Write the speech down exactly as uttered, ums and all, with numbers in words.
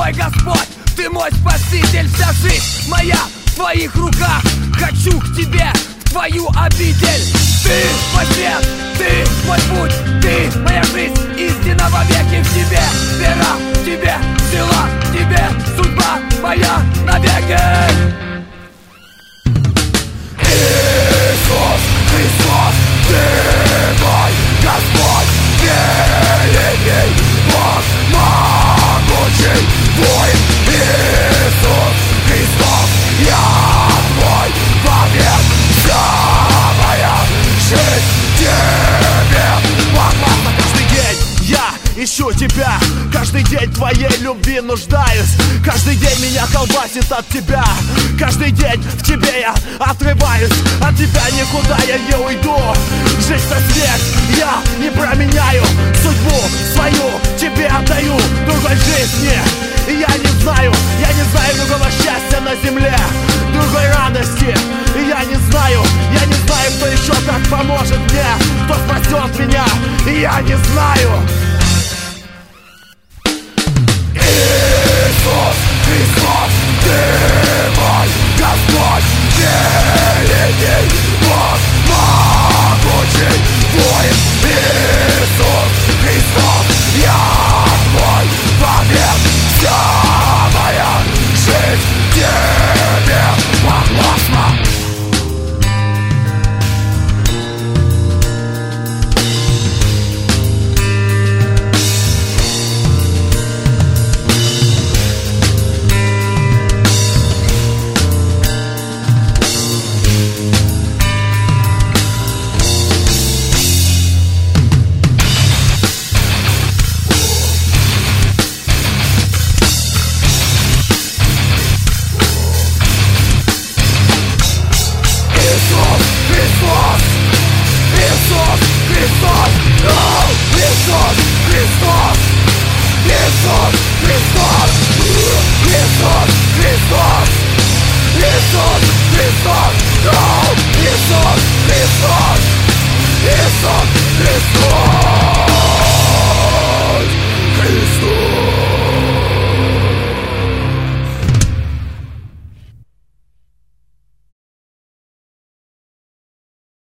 мой Господь, ты мой Спаситель. Вся жизнь моя в твоих руках. Хочу к тебе, в твою обитель. Ты мой свет, ты мой путь, ты моя жизнь, истина вовеки в тебе. Вера в тебе, сила в тебе, судьба моя навеки. Иисус Христос, ты мой Господь, великий Бог, могучий воин. Иисус Христос, я твой вовек. Вся моя жизнь тебе поклонна. Каждый день я ищу тебя, каждый день твоей любви нуждаюсь. Каждый день меня колбасит от тебя, каждый день в тебе я отрываюсь. От тебя никуда я не уйду, жизнь на смерть я не променяю. Судьбу свою тебе отдаю, другой жизни я не знаю.